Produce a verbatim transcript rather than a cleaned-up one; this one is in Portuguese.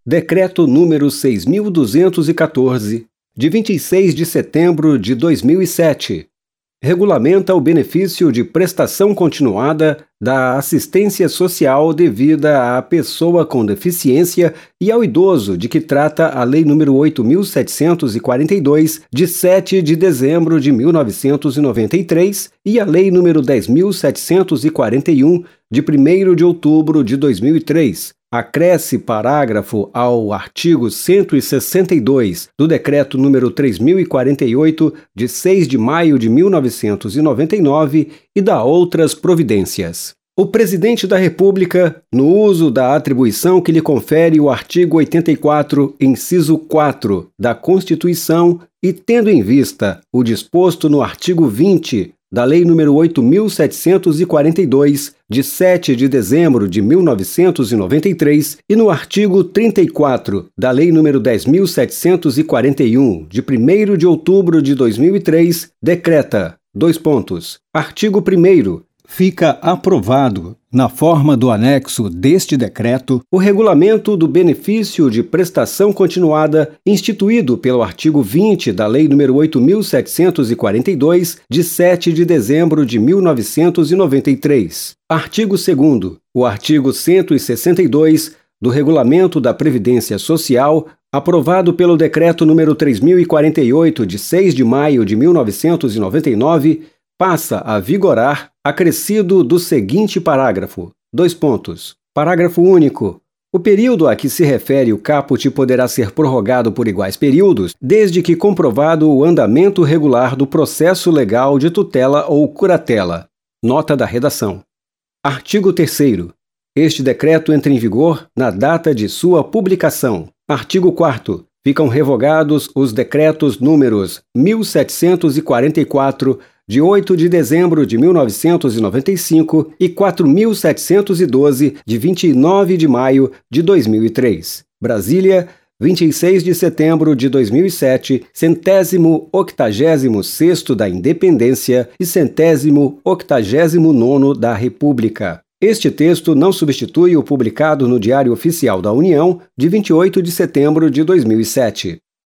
Decreto número seis mil duzentos e quatorze, de vinte e seis de setembro de dois mil e sete, regulamenta o benefício de prestação continuada da assistência social devida à pessoa com deficiência e ao idoso, de que trata a Lei número oito mil setecentos e quarenta e dois, de sete de dezembro de mil novecentos e noventa e três, e a Lei número dez mil setecentos e quarenta e um, de primeiro de outubro de dois mil e três. Acresce parágrafo ao artigo cento e sessenta e dois do Decreto número três mil e quarenta e oito, de seis de maio de mil novecentos e noventa e nove, e dá outras providências. O Presidente da República, no uso da atribuição que lhe confere o artigo oitenta e quatro, inciso quatro da Constituição, e tendo em vista o disposto no artigo vinte da Lei número oito mil setecentos e quarenta e dois, de sete de dezembro de mil novecentos e noventa e três, e no artigo trinta e quatro da Lei número dez mil setecentos e quarenta e um, de primeiro de outubro de dois mil e três, decreta, dois pontos, artigo primeiro, fica aprovado, na forma do anexo deste decreto, o regulamento do benefício de prestação continuada instituído pelo artigo vinte da Lei número oito mil setecentos e quarenta e dois, de sete de dezembro de mil novecentos e noventa e três. Artigo segundo. O artigo cento e sessenta e dois do Regulamento da Previdência Social, aprovado pelo Decreto número três mil e quarenta e oito, de seis de maio de mil novecentos e noventa e nove, passa a vigorar acrescido do seguinte parágrafo. Dois pontos. Parágrafo único. O período a que se refere o caput poderá ser prorrogado por iguais períodos, desde que comprovado o andamento regular do processo legal de tutela ou curatela. Nota da redação. Artigo terceiro. Este decreto entra em vigor na data de sua publicação. Artigo quarto. Ficam revogados os decretos números mil setecentos e quarenta e quatro, de oito de dezembro de mil novecentos e noventa e cinco, e quatro mil setecentos e doze, de vinte e nove de maio de dois mil e três. Brasília, vinte e seis de setembro de dois mil e sete, centésimo octagésimo sexto da Independência e centésimo octagésimo nono da República. Este texto não substitui o publicado no Diário Oficial da União, de vinte e oito de setembro de dois mil e sete.